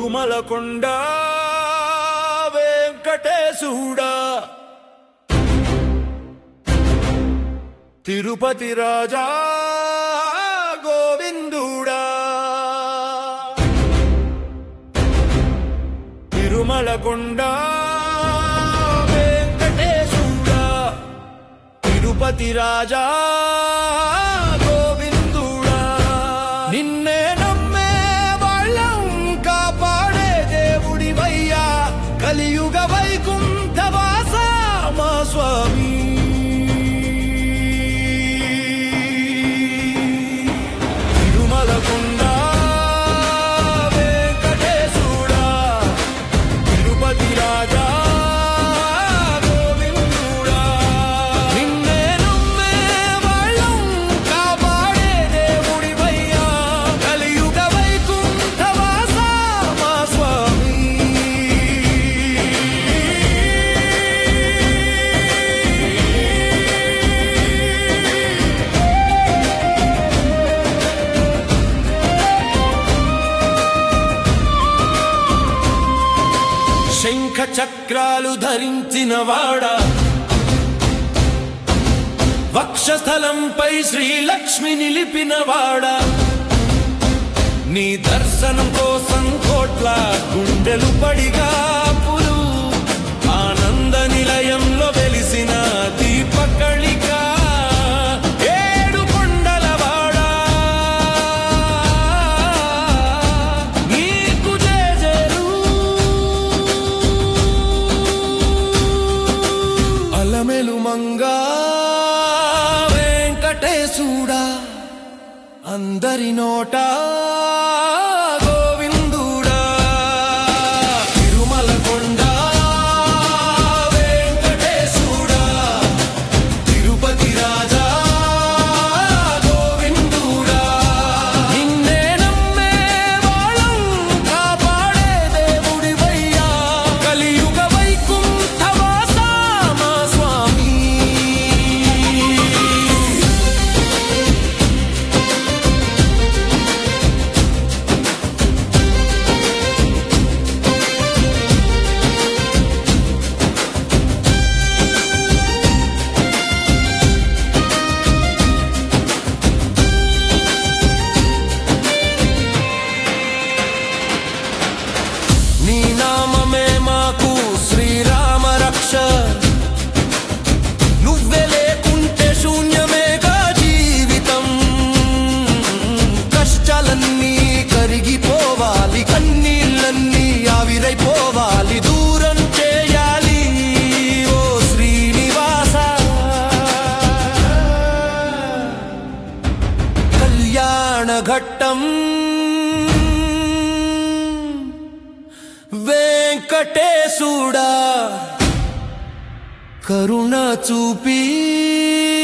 తిరుమలకొండ వెంకటేశుడా, తిరుపతి రాజా గోవిందుడా, తిరుమలకొండ వెంకటేశుడా, తిరుపతి రాజా గోవిందుడా. నిన్నే నమ్మే వాళ్ళం కాపాడే దేవుడివయ్యా, కలియుగ వైకుంఠవాస మా స్వామి. తిరుమలకొండ వెంకటేశుడా, తిరుపతి రాజా గోవిందుడా. నిన్నే నమ్మే వాళ్ళం కాపాడే దేవుడివయ్యా, కలియుగ వైకుంఠవాస మా స్వామి. శంఖ చక్రాలు ధరించిన వాడా, వక్షస్థలంపై శ్రీలక్ష్మి నిలిపిన వాడా, నీ దర్శనం కోసం కోట్ల గుండెలు పడిగాపులు, ఆనంద నిలయంలో వెలిసిన దీపకళిక, ఏడు కొండల వాడా నీకు జయజయలు. అలమెలు మంగా వెంకటేశుడా, అందరి నోట గోవిందుడా. తిరుమలకొండ వెంకటేశుడా, తిరుపతి రాజా గోవిందుడా. నిన్నే నమ్మే వాళ్ళం కాపాడే దేవుడివయ్యా, కలియుగ వైకుంఠవాస మా స్వామి. నీ నామమే మాకు శ్రీరామ రక్ష, నువ్వే లేకుంటే శూన్యమేగా జీవితం. కష్టాలన్నీ కరిగిపోవాలి, కన్నీళ్ళన్నీ ఆవిరైపోవాలి, దూరం చేయాలి ఓ శ్రీనివాస. కళ్యాణ ఘట్టం వెంకటేశుడా, కరుణ చూపి